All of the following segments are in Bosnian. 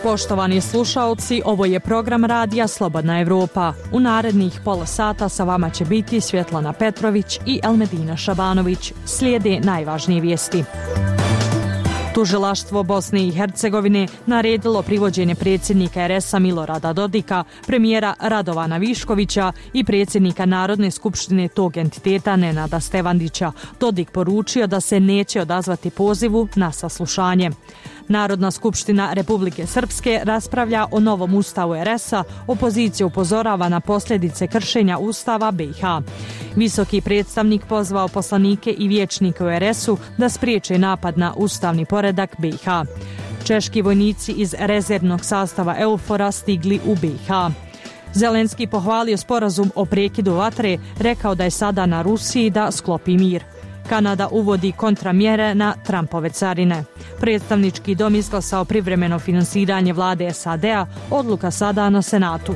Poštovani slušaoci, ovo je program radija Slobodna Evropa. U narednih pola sata sa vama će biti Svjetlana Petrović i Elmedina Šabanović. Slijede najvažnije vijesti. Tužilaštvo Bosne i Hercegovine naredilo privođenje predsjednika RS-a Milorada Dodika, premijera Radovana Viškovića i predsjednika Narodne skupštine tog entiteta Nenada Stevandića. Dodik poručio da se neće odazvati pozivu na saslušanje. Narodna skupština Republike Srpske raspravlja o novom ustavu RS-a, opozicija upozorava na posljedice kršenja ustava BiH. Visoki predstavnik pozvao poslanike i vijećnike u RS-u da spriječe napad na ustavni poredak BiH. Češki vojnici iz rezervnog sastava EUFOR-a stigli u BiH. Zelenski pohvalio sporazum o prekidu vatre, rekao da je sada na Rusiji da sklopi mir. Kanada uvodi kontramjere na Trumpove carine. Predstavnički dom izglasao privremeno finansiranje vlade SAD-a, odluka sada na Senatu.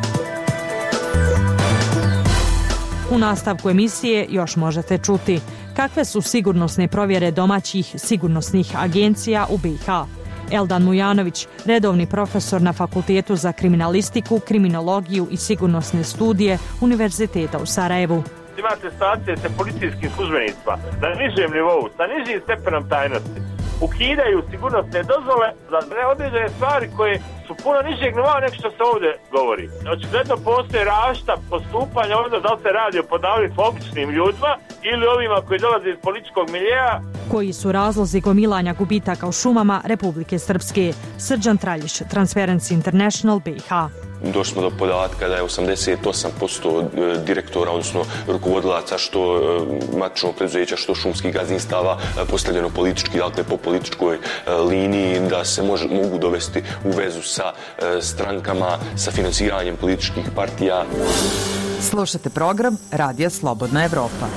U nastavku emisije još možete čuti kakve su sigurnosne provjere domaćih sigurnosnih agencija u BiH. Eldan Mujanović, redovni profesor na Fakultetu za kriminalistiku, kriminologiju i sigurnosne studije Univerziteta u Sarajevu. Imate stacije sa policijskim službenicima na nižem nivou, sa nižim stepenom tajnosti. Ukidaju sigurnosne dozvole za neodređene stvari koje su puno nižeg nivoa nego što se ovdje govori. Očigledno postoje različita postupanja ovdje, da li se radi o podavljivim običnim ljudima ili ovima koji dolaze iz političkog miljeja. Koji su razlozi gomilanja gubitaka u šumama Republike Srpske? Srđan Traljić, Transparency International BiH. Došli smo do podatka da je 88% direktora, odnosno rukovodilaca što matičnog preduzeća, što šumskih gazdinstava postavljeno politički, dakle po političkoj liniji, da se mogu dovesti u vezu sa strankama, sa finansiranjem političkih partija. Slušajte program Radija Slobodna Evropa.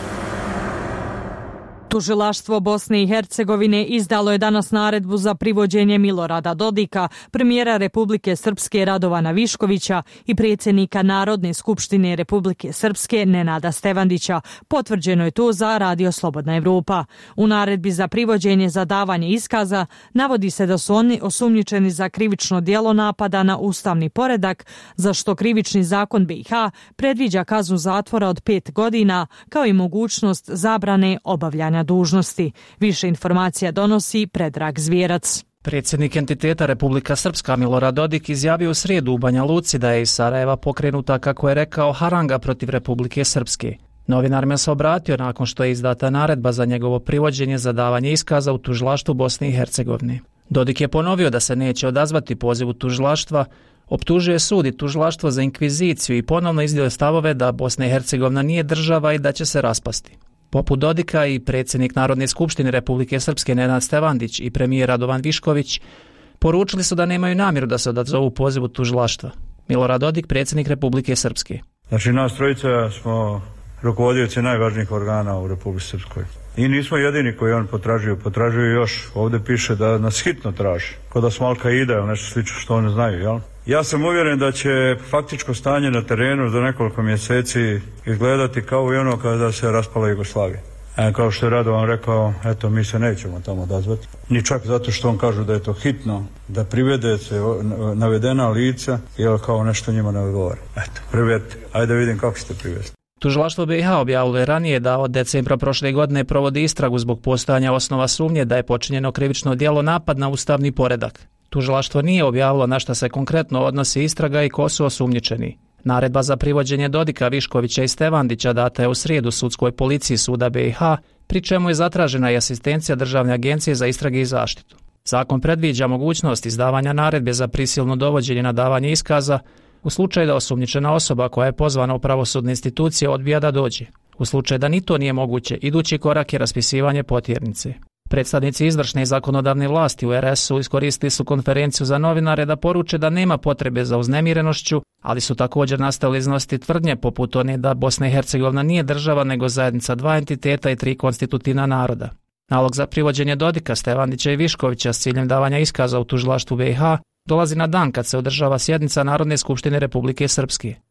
Tužilaštvo Bosne i Hercegovine izdalo je danas naredbu za privođenje Milorada Dodika, premijera Republike Srpske Radovana Viškovića i predsjednika Narodne skupštine Republike Srpske Nenada Stevandića. Potvrđeno je to za Radio Slobodna Evropa. U naredbi za privođenje za davanje iskaza navodi se da su oni osumnjičeni za krivično djelo napada na ustavni poredak, za što krivični zakon BiH predviđa kaznu zatvora od 5 godina, kao i mogućnost zabrane obavljanja dužnosti. Više informacija donosi Predrag Zvjerac. Predsjednik entiteta Republika Srpska Milorad Dodik izjavio u srijedu u Banja Luci da je iz Sarajeva pokrenuta, kako je rekao, haranga protiv Republike Srpske. Novinarima se obratio nakon što je izdata naredba za njegovo privođenje za davanje iskaza u tužilaštvu Bosne i Hercegovine. Dodik je ponovio da se neće odazvati pozivu tužilaštva, optužuje sud i tužilaštvo za inkviziciju i ponovno iznio stavove da Bosna i Hercegovina nije država i da će se raspasti. Poput Dodika i predsjednik Narodne skupštine Republike Srpske Nenad Stevandić i premijer Radovan Višković poručili su da nemaju namjeru da se odazovu pozivu tužilaštva. Milorad Dodik, predsjednik Republike Srpske. Znači, nas trojica smo rukovodioci najvažnijih organa u Republici Srpskoj. I nismo jedini koji on potražuju još. Ovdje piše da nas hitno traži. Kao da smo Al-Qaida ili nešto slično što oni znaju, jel? Ja sam uvjeren da će faktičko stanje na terenu za nekoliko mjeseci izgledati kao i ono kada se raspala Jugoslavija. Kao što je Radovan rekao, eto, mi se nećemo tamo odazvati. Ni čak zato što on kažu da je to hitno, da privede se navedena lica, jer kao nešto njima ne odgovara. Eto, privedite, ajde vidim kako ćete privesti. Tužilaštvo BiH objavilo je ranije da od decembra prošle godine provodi istragu zbog postojanja osnova sumnje da je počinjeno krivično djelo napad na ustavni poredak. Tužilaštvo nije objavilo na šta se konkretno odnosi istraga i ko su osumnjičeni. Naredba za privođenje Dodika, Viškovića i Stevandića data je u srijedu sudskoj policiji suda BiH, pri čemu je zatražena i asistencija Državne agencije za istrage i zaštitu. Zakon predviđa mogućnost izdavanja naredbe za prisilno dovođenje na davanje iskaza u slučaju da osumnjičena osoba koja je pozvana u pravosudne institucije odbija da dođe. U slučaju da ni to nije moguće, idući korak je raspisivanje potjernice. Predstavnici izvršne i zakonodavne vlasti u RS-u iskoristili su konferenciju za novinare da poruče da nema potrebe za uznemirenošću, ali su također nastavili iznositi tvrdnje poput one da Bosna i Hercegovina nije država nego zajednica 2 entiteta i 3 konstitutivna naroda. Nalog za privođenje Dodika, Stevandića i Viškovića s ciljem davanja iskaza u tužilaštvu BiH dolazi na dan kad se održava sjednica Narodne skupštine Republike Srpske.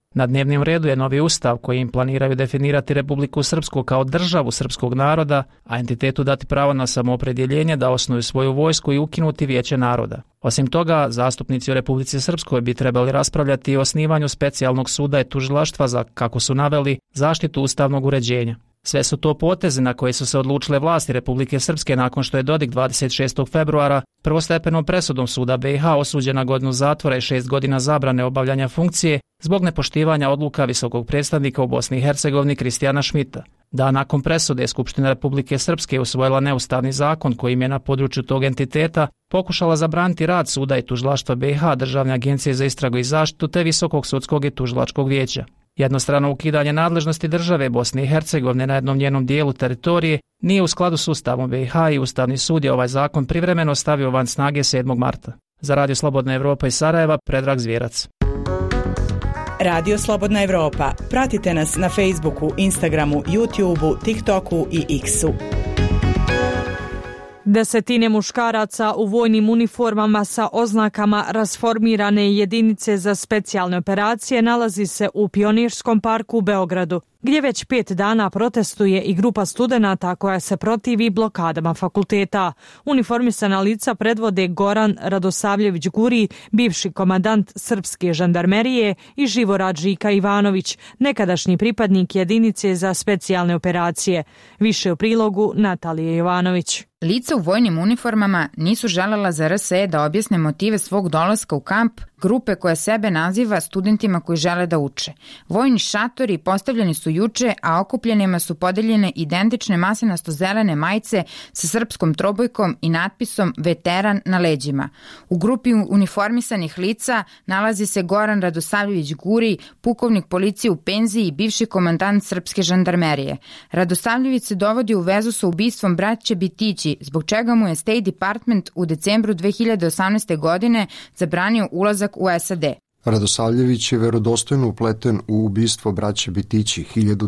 Na dnevnom redu je novi ustav kojim planiraju definirati Republiku Srpsku kao državu srpskog naroda, a entitetu dati pravo na samoopredjeljenje da osnuju svoju vojsku i ukinuti Vijeće naroda. Osim toga, zastupnici u Republici Srpskoj bi trebali raspravljati i o osnivanju specijalnog suda i tužilaštva za, kako su naveli, zaštitu ustavnog uređenja. Sve su to poteze na koje su se odlučile vlasti Republike Srpske nakon što je Dodik 26. februara prvostepenom presudom suda BiH osuđen na godinu zatvora i 6 godina zabrane obavljanja funkcije zbog nepoštivanja odluka visokog predstavnika u Bosni i Hercegovini Kristijana Šmita. Da nakon presude Skupština Republike Srpske usvojila neustavni zakon kojim je na području tog entiteta pokušala zabraniti rad suda i tužilaštva BiH, Državne agencije za istragu i zaštitu te Visokog sudskog i tužilačkog vijeća. Jednostrano ukidanje nadležnosti države Bosne i Hercegovine na jednom njenom dijelu teritorije nije u skladu s Ustavom BiH i Ustavni sud je ovaj zakon privremeno stavio van snage 7. marta. Za Radio Slobodna Evropa iz Sarajeva, Predrag Zvjerac. Radio Slobodna Evropa. Pratite nas na Facebooku, Instagramu, YouTubeu, TikToku i X-u. Desetine muškaraca u vojnim uniformama sa oznakama rasformirane jedinice za specijalne operacije nalazi se u Pionirskom parku u Beogradu, gdje već 5 dana protestuje i grupa studenata koja se protivi blokadama fakulteta. Uniformisana lica predvode Goran Radosavljević Guri, bivši komandant srpske žandarmerije, i Živorad Žika Ivanović, nekadašnji pripadnik jedinice za specijalne operacije. Više u prilogu Natalije Jovanović. Lica u vojnim uniformama nisu želela za RSE da objasne motive svog dolaska u kamp grupe koja sebe naziva studentima koji žele da uče. Vojni šatori postavljeni su juče, a okupljenima su podeljene identične masinasto-zelene majice sa srpskom trobojkom i natpisom Veteran na leđima. U grupi uniformisanih lica nalazi se Goran Radosavljević Guri, pukovnik policije u penziji i bivši komandant srpske žandarmerije. Radosavljević se dovodi u vezu sa ubistvom braće Bitići, zbog čega mu je State Department u decembru 2018. godine zabranio ulazak u SAD. Radosavljević je verodostojno upleten u ubistvo braće Bitići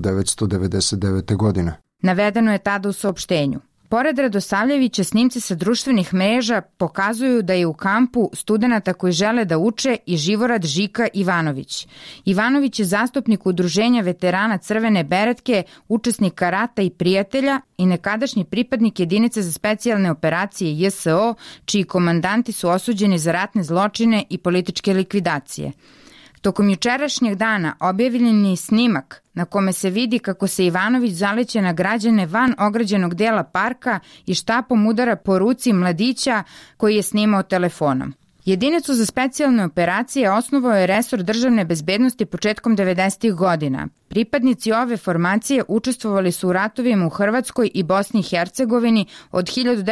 1999. godine. Navedeno je tada u saopštenju. Pored Radosavljevića, snimci sa društvenih mreža pokazuju da je u kampu studenata koji žele da uče i Živorad Žika Ivanović. Ivanović je zastupnik udruženja veterana Crvene beretke, učesnika rata i prijatelja i nekadašnji pripadnik jedinice za specijalne operacije JSO, čiji komandanti su osuđeni za ratne zločine i političke likvidacije. Tokom jučerašnjeg dana objavljen je snimak na kome se vidi kako se Ivanović zaleće na građane van ograđenog dela parka i štapom udara po ruci mladića koji je snimao telefonom. Jedinicu za specijalne operacije osnovao je resor državne bezbednosti početkom 90. godina. Pripadnici ove formacije učestvovali su u ratovima u Hrvatskoj i Bosni i Hercegovini od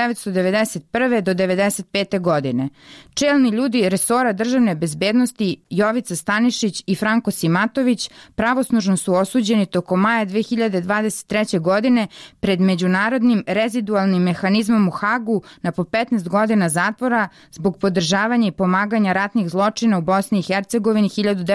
1991. do 1995. godine. Čelni ljudi resora državne bezbednosti Jovica Stanišić i Franko Simatović pravosnažno su osuđeni tokom maja 2023. godine pred međunarodnim rezidualnim mehanizmom u Hagu na po 15 godina zatvora zbog podržavanja i pomaganja ratnih zločina u Bosni i Hercegovini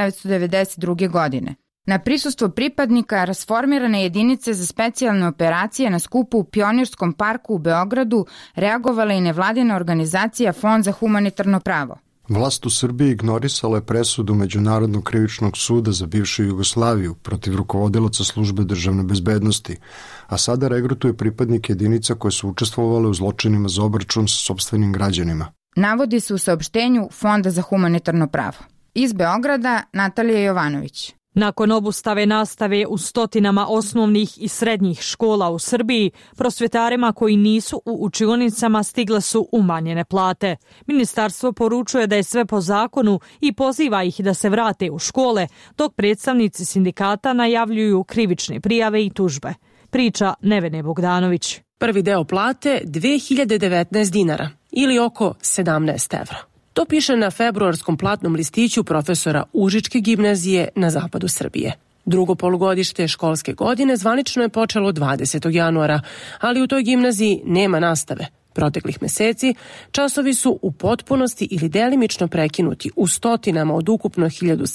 1992. godine. Na prisustvo pripadnika rasformirane jedinice za specijalne operacije na skupu u Pionirskom parku u Beogradu reagovala i nevladina organizacija Fond za humanitarno pravo. Vlast u Srbiji ignorisala je presudu Međunarodnog krivičnog suda za bivšu Jugoslaviju protiv rukovodilaca službe državne bezbednosti, a sada regrutuje pripadnike jedinica koje su učestvovale u zločinima za obračun sa sopstvenim građanima. Navodi se u saopštenju Fonda za humanitarno pravo. Iz Beograda, Natalija Jovanović. Nakon obustave nastave u stotinama osnovnih i srednjih škola u Srbiji, prosvjetarima koji nisu u učionicama stigle su umanjene plate. Ministarstvo poručuje da je sve po zakonu i poziva ih da se vrate u škole, dok predstavnici sindikata najavljuju krivične prijave i tužbe. Priča Nevene Bogdanović. Prvi deo plate 2019 dinara ili oko 17 evra. To piše na februarskom platnom listiću profesora Užičke gimnazije na zapadu Srbije. Drugo polugodište školske godine zvanično je počelo 20. januara, ali u toj gimnaziji nema nastave. Proteklih meseci časovi su u potpunosti ili delimično prekinuti u stotinama od ukupno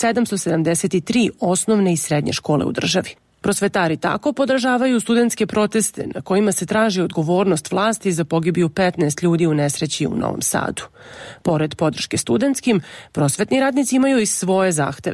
1773 osnovne i srednje škole u državi. Prosvetari tako podržavaju studentske proteste na kojima se traži odgovornost vlasti za pogibiju 15 ljudi u nesreći u Novom Sadu. Pored podrške studentskim, prosvetni radnici imaju i svoje zahteve.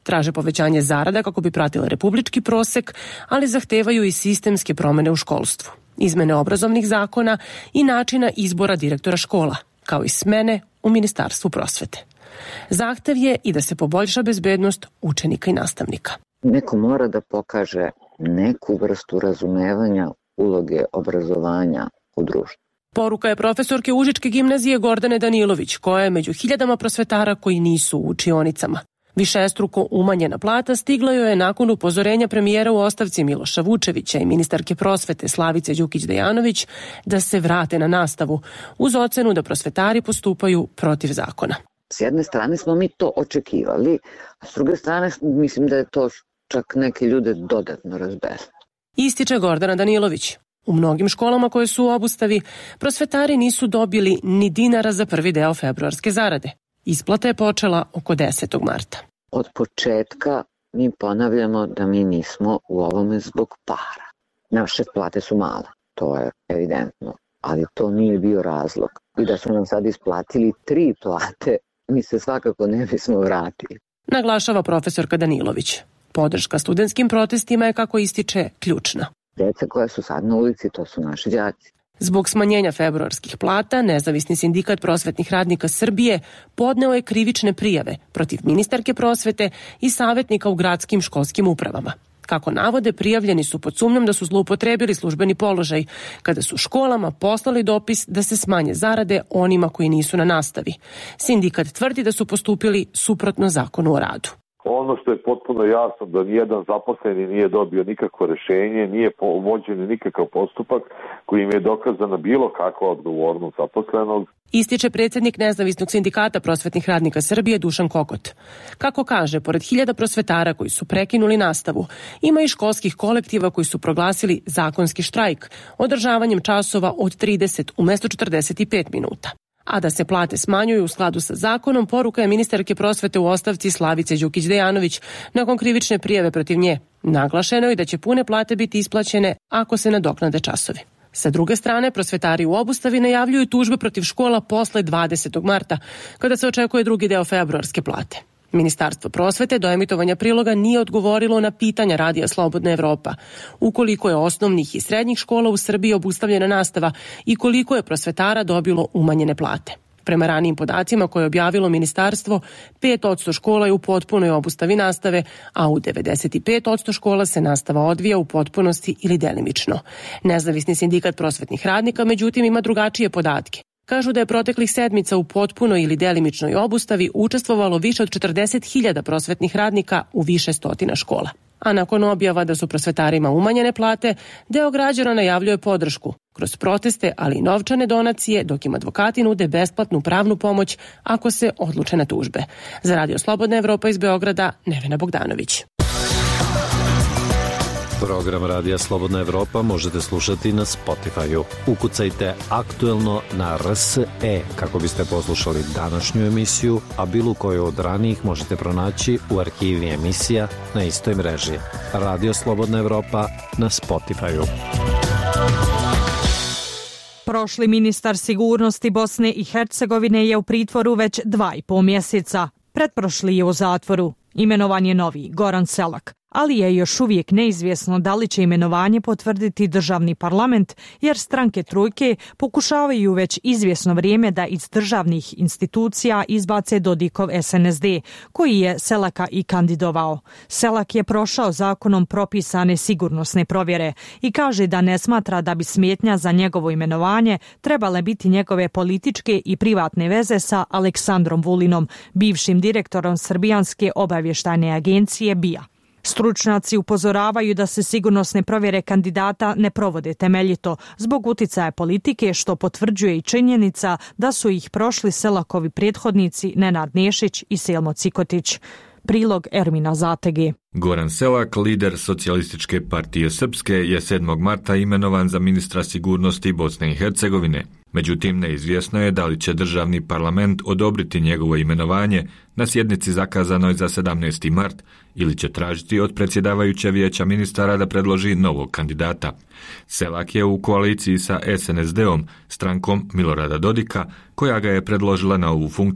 Traže povećanje zarada kako bi pratile republički prosek, ali zahtevaju i sistemske promene u školstvu, izmene obrazovnih zakona i načina izbora direktora škola, kao i smene u Ministarstvu prosvete. Zahtev je i da se poboljša bezbednost učenika i nastavnika. Neko mora da pokaže neku vrstu razumevanja uloge obrazovanja u društvu. Poruka je profesorke Užičke gimnazije Gordane Danilović, koja je među hiljadama prosvetara koji nisu u učionicama. Višestruko umanjena plata stigla joj je nakon upozorenja premijera u ostavci Miloša Vučevića i ministarke prosvete Slavice Đukić-Dejanović da se vrate na nastavu, uz ocenu da prosvetari postupaju protiv zakona. S jedne strane smo mi to očekivali, a s druge strane mislim da je to čak neke ljude dodatno razbesnilo. Ističe Gordana Danilović. U mnogim školama koje su u obustavi, prosvetari nisu dobili ni dinara za prvi deo februarske zarade. Isplata je počela oko 10. marta. Od početka mi ponavljamo da mi nismo u ovome zbog para. Naše plate su male, to je evidentno, ali to nije bio razlog. I da su nam sad isplatili 3 plate, mi se svakako ne bismo vratili. Naglašava profesorka Danilović. Podrška studentskim protestima je, kako ističe, ključna. Deca koja su sad na ulici, to su naši đaci. Zbog smanjenja februarskih plata, Nezavisni sindikat prosvetnih radnika Srbije podneo je krivične prijave protiv ministarke prosvete i savjetnika u gradskim školskim upravama. Kako navode, prijavljeni su pod sumnjom da su zloupotrebili službeni položaj, kada su školama poslali dopis da se smanje zarade onima koji nisu na nastavi. Sindikat tvrdi da su postupili suprotno zakonu o radu. Ono što je potpuno jasno da nijedan zaposleni nije dobio nikakvo rešenje, nije vođen nikakav postupak kojim je dokazana bilo kakva odgovornost zaposlenog. Ističe predsjednik Nezavisnog sindikata prosvetnih radnika Srbije Dušan Kokot. Kako kaže, pored 1000 prosvetara koji su prekinuli nastavu, ima i školskih kolektiva koji su proglasili zakonski štrajk održavanjem časova od 30 umjesto 45 minuta. A da se plate smanjuju u skladu sa zakonom, poruka je ministarke prosvete u ostavci Slavice Đukić-Dejanović nakon krivične prijave protiv nje. Naglašeno je da će pune plate biti isplaćene ako se nadoknade časovi. Sa druge strane, prosvetari u obustavi najavljuju tužbe protiv škola posle 20. marta, kada se očekuje drugi deo februarske plate. Ministarstvo prosvete do emitovanja priloga nije odgovorilo na pitanja Radija Slobodna Evropa. Ukoliko je osnovnih i srednjih škola u Srbiji obustavljena nastava i koliko je prosvetara dobilo umanjene plate. Prema ranijim podacima koje je objavilo ministarstvo, 5% škola je u potpunoj obustavi nastave, a u 95% škola se nastava odvija u potpunosti ili delimično. Nezavisni sindikat prosvetnih radnika, međutim, ima drugačije podatke. Kažu da je proteklih sedmica u potpunoj ili delimičnoj obustavi učestvovalo više od 40.000 prosvetnih radnika u više stotina škola. A nakon objava da su prosvetarima umanjene plate, deo građana najavljuje podršku kroz proteste, ali i novčane donacije, dok im advokati nude besplatnu pravnu pomoć ako se odluče na tužbe. Za Radio Slobodna Evropa iz Beograda, Nevena Bogdanović. Program Radija Slobodna Evropa možete slušati na Spotify-u. Ukucajte Aktuelno na RSE kako biste poslušali današnju emisiju, a bilo koju od ranijih možete pronaći u arhivi emisija na istoj mreži. Radio Slobodna Evropa na Spotify-u. Prošli ministar sigurnosti Bosne i Hercegovine je u pritvoru već 2,5 mjeseca. Pretprošli je u zatvoru. Imenovan je novi, Goran Selak, ali je još uvijek neizvjesno da li će imenovanje potvrditi državni parlament, jer stranke trojke pokušavaju već izvjesno vrijeme da iz državnih institucija izbace Dodikov SNSD, koji je Selaka i kandidovao. Selak je prošao zakonom propisane sigurnosne provjere i kaže da ne smatra da bi smetnja za njegovo imenovanje trebale biti njegove političke i privatne veze sa Aleksandrom Vulinom, bivšim direktorom Srbijanske obavještajne agencije BIA. Stručnjaci upozoravaju da se sigurnosne provjere kandidata ne provode temeljito zbog uticaja politike, što potvrđuje i činjenica da su ih prošli Selakovi prethodnici Nenad Nešić i Selmo Cikotić. Prilog Ermina Zatege. Goran Selak, lider Socijalističke partije Srpske, je 7. marta imenovan za ministra sigurnosti Bosne i Hercegovine. Međutim, neizvjesno je da li će državni parlament odobriti njegovo imenovanje na sjednici zakazanoj za 17. mart ili će tražiti od predsjedavajuće vijeća ministara da predloži novog kandidata. Selak je u koaliciji sa SNSD-om, strankom Milorada Dodika, koja ga je predložila na ovu funkciju.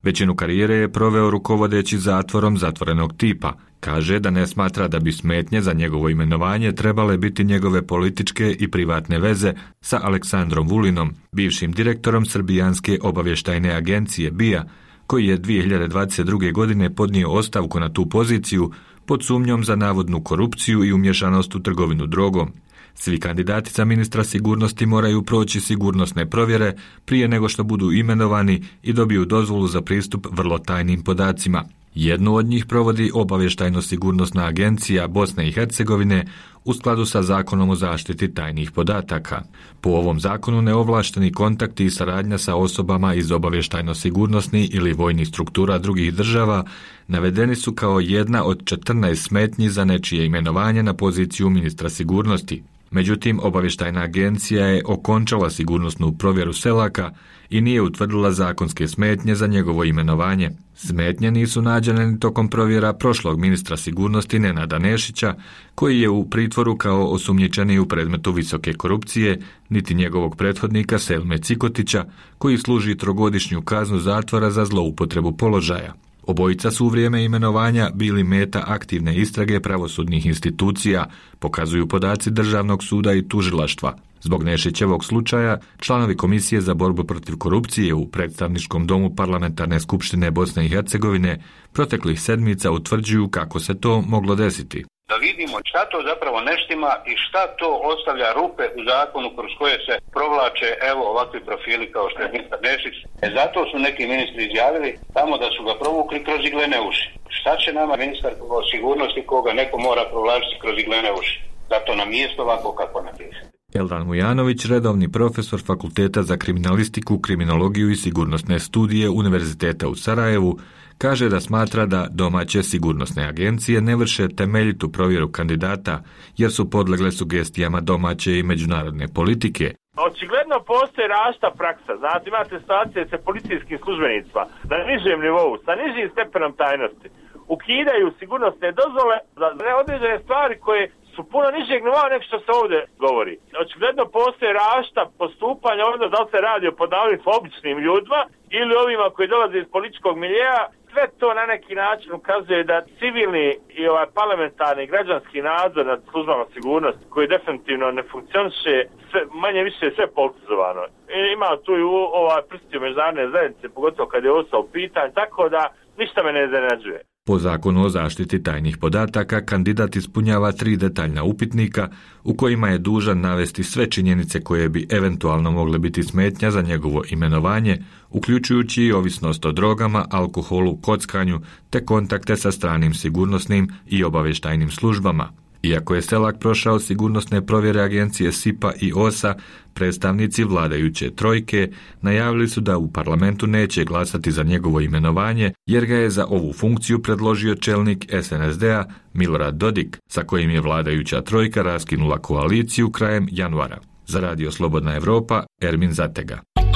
Većinu karijere je proveo rukovodeći zatvorom zatvorenog tipa. Kaže da ne smatra da bi smetnje za njegovo imenovanje trebale biti njegove političke i privatne veze sa Aleksandrom Vulinom, bivšim direktorom Srbijanske obavještajne agencije BIA, koji je 2022. godine podnio ostavku na tu poziciju pod sumnjom za navodnu korupciju i umješanost u trgovinu drogom. Svi kandidati za ministra sigurnosti moraju proći sigurnosne provjere prije nego što budu imenovani i dobiju dozvolu za pristup vrlo tajnim podacima. Jednu od njih provodi Obavještajno-sigurnosna agencija Bosne i Hercegovine u skladu sa Zakonom o zaštiti tajnih podataka. Po ovom zakonu neovlašteni kontakti i saradnja sa osobama iz obavještajno-sigurnosnih ili vojnih struktura drugih država navedeni su kao jedna od 14 smetnji za nečije imenovanje na poziciju ministra sigurnosti. Međutim, obavještajna agencija je okončala sigurnosnu provjeru Selaka i nije utvrdila zakonske smetnje za njegovo imenovanje. Smetnje nisu nađene ni tokom provjera prošlog ministra sigurnosti Nenada Nešića, koji je u pritvoru kao osumnjičeni u predmetu visoke korupcije, niti njegovog prethodnika Selme Cikotića, koji služi 3-godišnju kaznu zatvora za zloupotrebu položaja. Obojica su u vrijeme imenovanja bili meta aktivne istrage pravosudnih institucija, pokazuju podaci Državnog suda i tužilaštva. Zbog Nešićevog slučaja, članovi Komisije za borbu protiv korupcije u Predstavničkom domu Parlamentarne skupštine Bosne i Hercegovine proteklih sedmica utvrđuju kako se to moglo desiti. Da vidimo šta to zapravo neštima i šta to ostavlja rupe u zakonu kroz koje se provlače ovakvi profili kao što je ministar Nešić. Zato su neki ministri izjavili tamo da su ga provukli kroz iglene uši. Šta će nama ministar sigurnosti koga neko mora provlačiti kroz iglene uši? Zato nam mjesto ovako kako napisati. Eldan Mujanović, redovni profesor Fakulteta za kriminalistiku, kriminologiju i sigurnosne studije Univerziteta u Sarajevu, kaže da smatra da domaće sigurnosne agencije ne vrše temeljitu provjeru kandidata jer su podlegle sugestijama domaće i međunarodne politike. Očigledno postoji različita praksa. Znate, imate situacije sa policijskim službenicima na nižem nivou, sa nižim stepenom tajnosti. Ukidaju sigurnosne dozvole za određene stvari koje su puno nižeg nivoa nego što se ovdje govori. Očigledno postoje različita postupanja ovdje, da li se radi o podavljenim običnim ljudima ili ovima koji dolaze iz političkog miljeja. Sve to na neki način ukazuje da civilni i parlamentarni građanski nadzor nad službama sigurnosti koji definitivno ne funkcioniše, manje više sve politizovano. Ima tu i prstiju međunarodne zajednice, pogotovo kad je ostao pitanje, tako da ništa me ne iznenađuje. Po zakonu o zaštiti tajnih podataka, kandidat ispunjava 3 detaljna upitnika u kojima je dužan navesti sve činjenice koje bi eventualno mogle biti smetnja za njegovo imenovanje, uključujući i ovisnost o drogama, alkoholu, kockanju te kontakte sa stranim sigurnosnim i obavještajnim službama. Iako je Selak prošao sigurnosne provjere agencije SIPA i OSA, predstavnici vladajuće trojke najavili su da u parlamentu neće glasati za njegovo imenovanje jer ga je za ovu funkciju predložio čelnik SNSD-a Milorad Dodik, sa kojim je vladajuća trojka raskinula koaliciju krajem januara. Za Radio Slobodna Evropa, Ermin Zatega.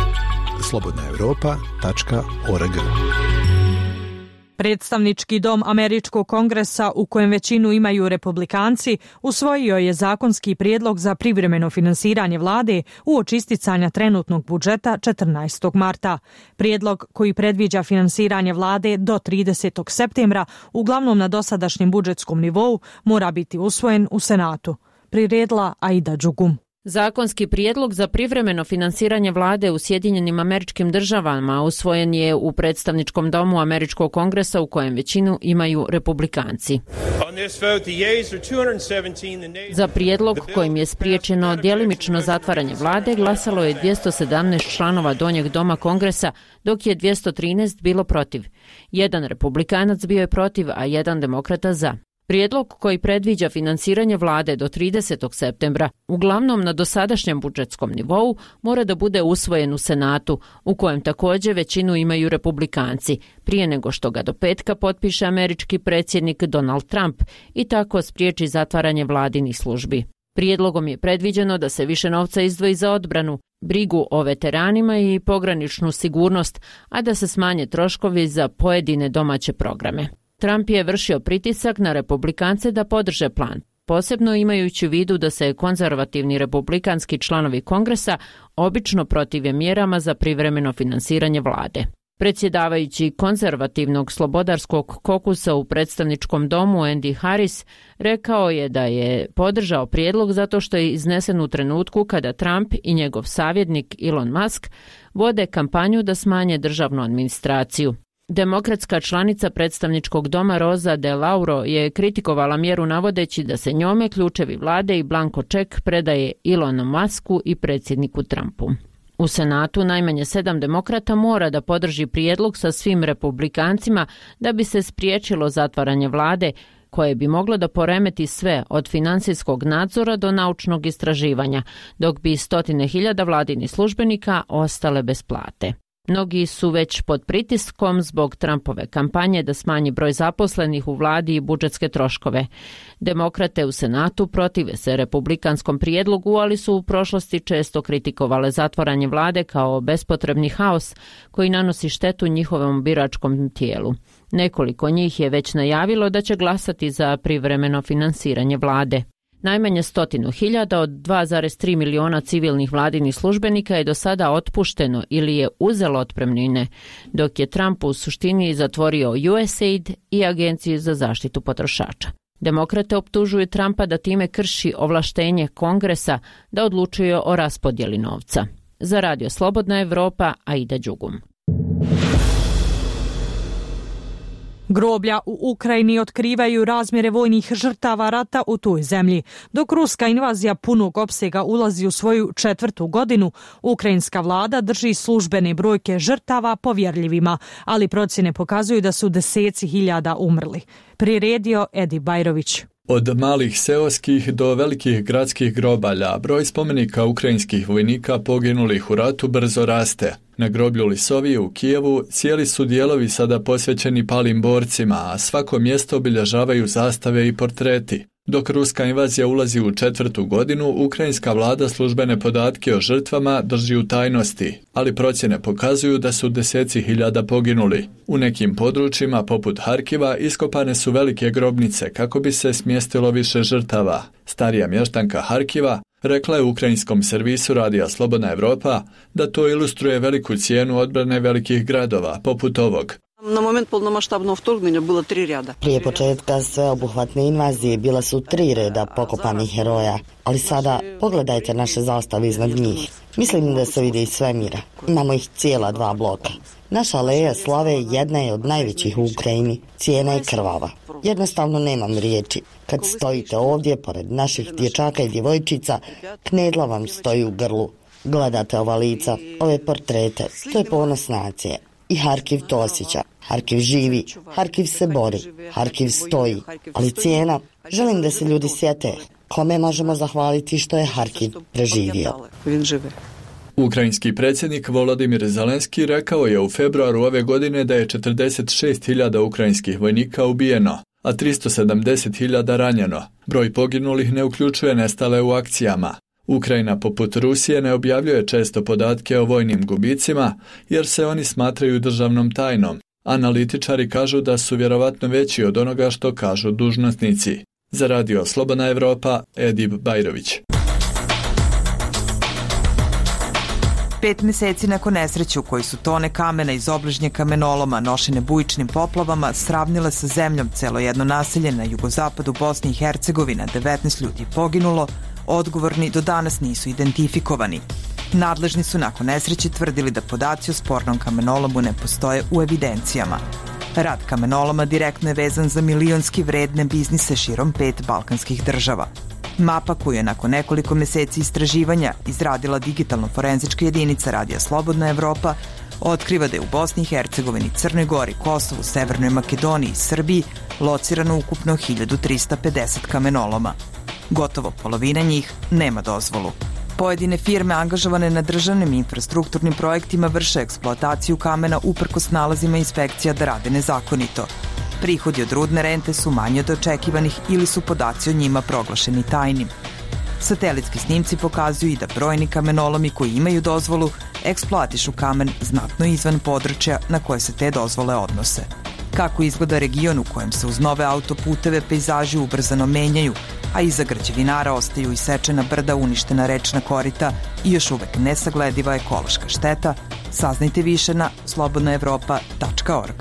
slobodnaevropa.org. Predstavnički dom Američkog kongresa, u kojem većinu imaju republikanci, usvojio je zakonski prijedlog za privremeno finansiranje vlade uoči isticanja trenutnog budžeta 14. marta. Prijedlog koji predviđa finansiranje vlade do 30. septembra, uglavnom na dosadašnjem budžetskom nivou, mora biti usvojen u Senatu. Priredila Aida Đugum. Zakonski prijedlog za privremeno finansiranje vlade u Sjedinjenim Američkim Državama usvojen je u predstavničkom domu Američkog kongresa, u kojem većinu imaju republikanci. Za prijedlog kojim je spriječeno djelimično zatvaranje vlade glasalo je 217 članova donjeg doma kongresa, dok je 213 bilo protiv. Jedan republikanac bio je protiv, a jedan demokrata za. Prijedlog koji predviđa finansiranje vlade do 30. septembra, uglavnom na dosadašnjem budžetskom nivou, mora da bude usvojen u Senatu, u kojem također većinu imaju republikanci, prije nego što ga do petka potpiše američki predsjednik Donald Trump i tako spriječi zatvaranje vladinih službi. Prijedlogom je predviđeno da se više novca izdvoji za odbranu, brigu o veteranima i pograničnu sigurnost, a da se smanje troškovi za pojedine domaće programe. Trump je vršio pritisak na republikance da podrže plan, posebno imajući u vidu da se konzervativni republikanski članovi kongresa obično protive mjerama za privremeno finansiranje vlade. Predsjedavajući konzervativnog slobodarskog kokusa u predstavničkom domu Andy Harris rekao je da je podržao prijedlog zato što je iznesen u trenutku kada Trump i njegov savjetnik Elon Musk vode kampanju da smanje državnu administraciju. Demokratska članica predstavničkog doma Rosa DeLauro je kritikovala mjeru navodeći da se njome ključevi vlade i blanko ček predaje Elonu Musku i predsjedniku Trumpu. U Senatu najmanje 7 demokrata mora da podrži prijedlog sa svim republikancima da bi se spriječilo zatvaranje vlade, koje bi moglo da poremeti sve od financijskog nadzora do naučnog istraživanja, dok bi 100.000 vladinih službenika ostale bez plate. Mnogi su već pod pritiskom zbog Trumpove kampanje da smanji broj zaposlenih u vladi i budžetske troškove. Demokrate u Senatu protive se republikanskom prijedlogu, ali su u prošlosti često kritikovale zatvaranje vlade kao bespotrebni haos koji nanosi štetu njihovom biračkom tijelu. Nekoliko njih je već najavilo da će glasati za privremeno finansiranje vlade. Najmanje 100.000 od 2,3 miliona civilnih vladinih službenika je do sada otpušteno ili je uzelo otpremnine, dok je Trump u suštini zatvorio USAID i Agenciju za zaštitu potrošača. Demokrate optužuju Trumpa da time krši ovlaštenje Kongresa da odlučuje o raspodjeli novca. Za Radio Slobodna Evropa, Aida Đugum. Groblja u Ukrajini otkrivaju razmjere vojnih žrtava rata u toj zemlji. Dok ruska invazija punog opsega ulazi u svoju 4. godinu, ukrajinska vlada drži službene brojke žrtava povjerljivima, ali procjene pokazuju da su deseci hiljada umrli. Priredio Edi Bajrović. Od malih seoskih do velikih gradskih grobalja, broj spomenika ukrajinskih vojnika poginulih u ratu brzo raste. Na groblju Lisovije u Kijevu cijeli su dijelovi sada posvećeni palim borcima, a svako mjesto obilježavaju zastave i portreti. Dok ruska invazija ulazi u 4. godinu, ukrajinska vlada službene podatke o žrtvama drži u tajnosti, ali procjene pokazuju da su deseci hiljada poginuli. U nekim područjima, poput Harkiva, iskopane su velike grobnice kako bi se smjestilo više žrtava. Starija mještanka Harkiva rekla je ukrajinskom servisu Radija Slobodna Evropa da to ilustruje veliku cijenu odbrane velikih gradova, poput ovog. Na moment polnomaštabnog vtorgnuća bilo 3 reda. Prije početka sveobuhvatne invazije bila su 3 reda pokopanih heroja, ali sada pogledajte naše zastave iznad njih. Mislim da se vidi iz svemira. Imamo ih cijela 2 bloka. Naša aleja slave jedna je od najvećih u Ukrajini. Cijena je krvava. Jednostavno nemam riječi. Kad stojite ovdje, pored naših dječaka i djevojčica, knedla vam stoji u grlu. Gledate ova lica, ove portrete. To je ponos nacije. I Harkiv to osjeća. Harkiv živi, Harkiv se bori, Harkiv stoji. Ali cijena, želim da se ljudi sjete kome možemo zahvaliti što je Harkiv preživio. Ukrajinski predsjednik Volodimir Zelenski rekao je u februaru ove godine da je 46.000 ukrajinskih vojnika ubijeno, a 370.000 ranjeno. Broj poginulih ne uključuje nestale u akcijama. Ukrajina, poput Rusije, ne objavljuje često podatke o vojnim gubicima jer se oni smatraju državnom tajnom. Analitičari kažu da su vjerovatno veći od onoga što kažu dužnosnici. Za Radio Slobodna Evropa, Edib Bajrović. 5 mjeseci nakon nesreće u kojoj su tone kamena iz obližnje kamenoloma nošene bujičnim poplavama sravnile sa zemljom celo jedno naselje na jugozapadu Bosne i Hercegovine, 19 ljudi je poginulo, odgovorni do danas nisu identifikovani. Nadležni su nakon nesreće tvrdili da podaci o spornom kamenolomu ne postoje u evidencijama. Rad kamenoloma direktno je vezan za milionski vredne biznise širom 5 balkanskih država. Mapa koju je nakon nekoliko mjeseci istraživanja izradila digitalno-forenzička jedinica Radija Slobodna Evropa otkriva da je u Bosni i Hercegovini, Crnoj Gori, Kosovu, Severnoj Makedoniji i Srbiji locirano ukupno 1350 kamenoloma. Gotovo polovina njih nema dozvolu. Pojedine firme angažovane na državnim infrastrukturnim projektima vrše eksploataciju kamena uprkos nalazima inspekcija da rade nezakonito. Prihodi od rudne rente su manji od očekivanih ili su podaci o njima proglašeni tajnim. Satelitski snimci pokazuju i da brojni kamenolomi koji imaju dozvolu eksploatišu kamen znatno izvan područja na koje se te dozvole odnose. Kako izgleda region u kojem se uz nove autoputeve pejzaži ubrzano menjaju, a iza građevinara ostaju isečena brda, uništena rečna korita i još uvek nesaglediva ekološka šteta, saznajte više na slobodnaevropa.org.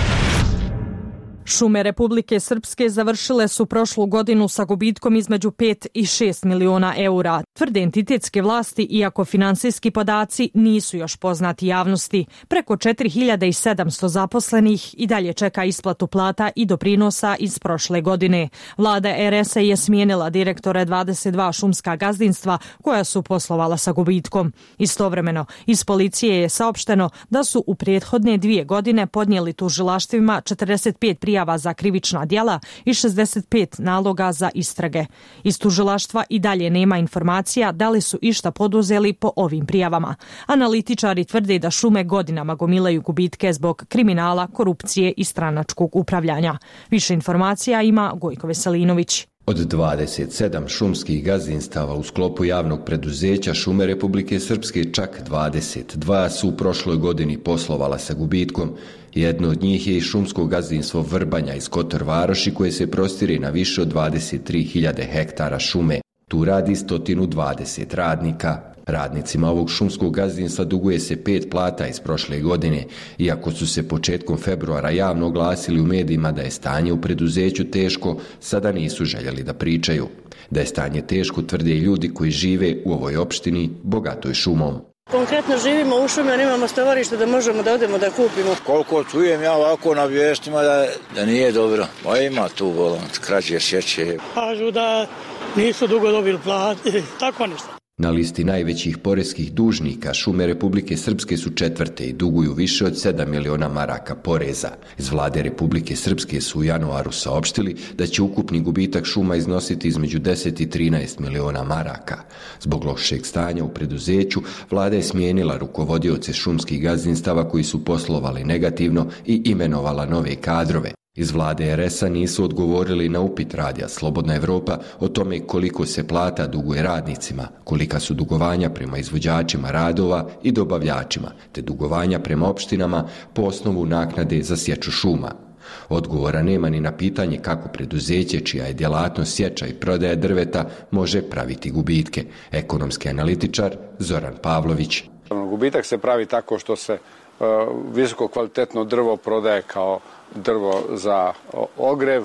Šume Republike Srpske završile su prošlu godinu sa gubitkom između 5 i 6 miliona eura. Tvrde entitetske vlasti, iako finansijski podaci nisu još poznati javnosti. Preko 4700 zaposlenih i dalje čeka isplatu plata i doprinosa iz prošle godine. Vlada RS-a je smijenila direktore 22 šumska gazdinstva koja su poslovala sa gubitkom. Istovremeno, iz policije je saopšteno da su u prethodne 2 godine podnijeli tužilaštvima 45 prijava za krivična djela i 65 naloga za istrage. Iz tužilaštva i dalje nema informacija da li su išta poduzeli po ovim prijavama. Analitičari tvrde da šume godinama gomilaju gubitke zbog kriminala, korupcije i stranačkog upravljanja. Više informacija ima Gojko Veselinović. Od 27 šumskih gazdinstava u sklopu javnog preduzeća Šume Republike Srpske čak 22 su u prošloj godini poslovala sa gubitkom. Jedno od njih je i šumsko gazdinstvo Vrbanja iz Kotor Varoši koje se prostire na više od 23.000 hektara šume. Tu radi 120 radnika. Radnicima ovog šumskog gazdinstva duguje se 5 plata iz prošle godine, iako su se početkom februara javno oglasili u medijima da je stanje u preduzeću teško, sada nisu željeli da pričaju. Da je stanje teško tvrde i ljudi koji žive u ovoj opštini bogatoj šumom. Konkretno živimo u šumi, nemamo stovarište da možemo da odemo da kupimo. Koliko čujem ja ovako na vijestima da nije dobro. Pa ima tu volant, krađe, sjeće. Kažu da nisu dugo dobili plate, tako nešto. Na listi najvećih poreskih dužnika Šume Republike Srpske su 4. i duguju više od 7 miliona maraka poreza. Iz vlade Republike Srpske su u januaru saopštili da će ukupni gubitak šuma iznositi između 10 i 13 miliona maraka. Zbog lošeg stanja u preduzeću, vlada je smijenila rukovodioce šumskih gazdinstava koji su poslovali negativno i imenovala nove kadrove. Iz vlade RS-a nisu odgovorili na upit radija Slobodna Evropa o tome koliko se plata duguje radnicima, kolika su dugovanja prema izvođačima radova i dobavljačima, te dugovanja prema opštinama po osnovu naknade za sječu šuma. Odgovora nema ni na pitanje kako preduzeće, čija je djelatnost sječa i prodaja drveta, može praviti gubitke. Ekonomski analitičar Zoran Pavlović. Gubitak se pravi tako što se visoko kvalitetno drvo prodaje kao drvo za ogrev,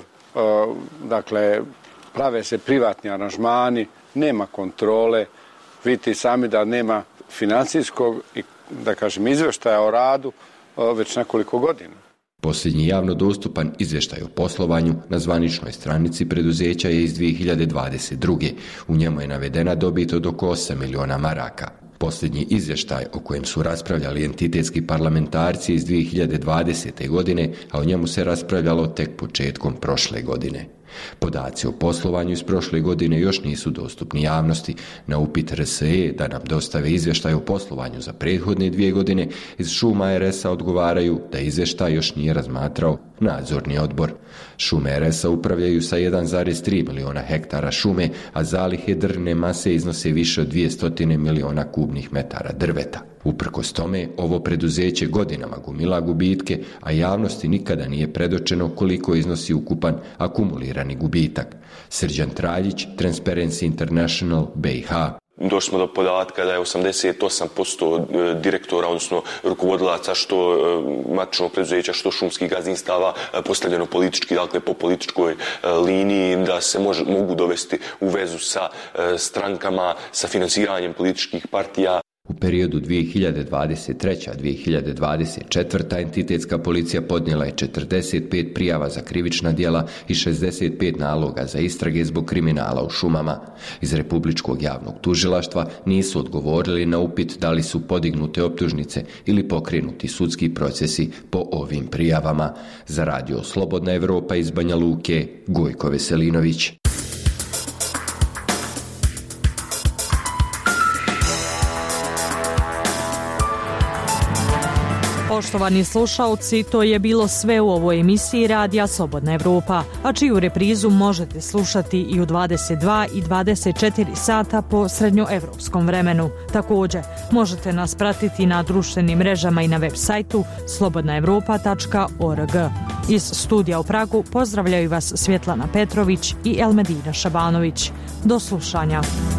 dakle prave se privatni aranžmani, nema kontrole, vidite sami da nema financijskog i da kažem izvještaja o radu već nekoliko godina. Posljednji javno dostupan izvještaj o poslovanju na zvaničnoj stranici preduzeća je iz 2022. U njemu je navedena dobit od oko 8 miliona maraka. Posljednji izvještaj o kojem su raspravljali entitetski parlamentarci iz 2020. godine, a o njemu se raspravljalo tek početkom prošle godine. Podaci o poslovanju iz prošle godine još nisu dostupni javnosti. Na upit RSE da nam dostave izvještaj o poslovanju za prethodne 2 godine, iz Šuma RS-a odgovaraju da izvještaj još nije razmatrao nadzorni odbor. Šume RS-a upravljaju sa 1,3 miliona hektara šume, a zalihe drvne mase iznose više od 200 miliona kubnih metara drveta. Uprkos tome, ovo preduzeće godinama gomila gubitke, a javnosti nikada nije predočeno koliko iznosi ukupan akumulirani gubitak. Srđan Traljić, Transparency International, BiH. Došli smo do podatka da je 88% direktora, odnosno rukovodilaca što matičnog preduzeća, što šumskih gazdinstava postavljeno politički, dakle po političkoj liniji, da se mogu dovesti u vezu sa strankama, sa finansiranjem političkih partija. U periodu 2023-2024. entitetska policija podnijela je 45 prijava za krivična djela i 65 naloga za istrage zbog kriminala u šumama. Iz Republičkog javnog tužilaštva nisu odgovorili na upit da li su podignute optužnice ili pokrenuti sudski procesi po ovim prijavama. Za radio Slobodna Evropa iz Banja Luke, Gojko Veselinović. Poštovani slušalci, to je bilo sve u ovoj emisiji Radija Slobodna Evropa, a čiju reprizu možete slušati i u 22 i 24 sata po srednjoevropskom vremenu. Također, možete nas pratiti na društvenim mrežama i na web sajtu slobodnaevropa.org. Iz studija u Pragu pozdravljaju vas Svjetlana Petrović i Elmedina Šabanović. Do slušanja.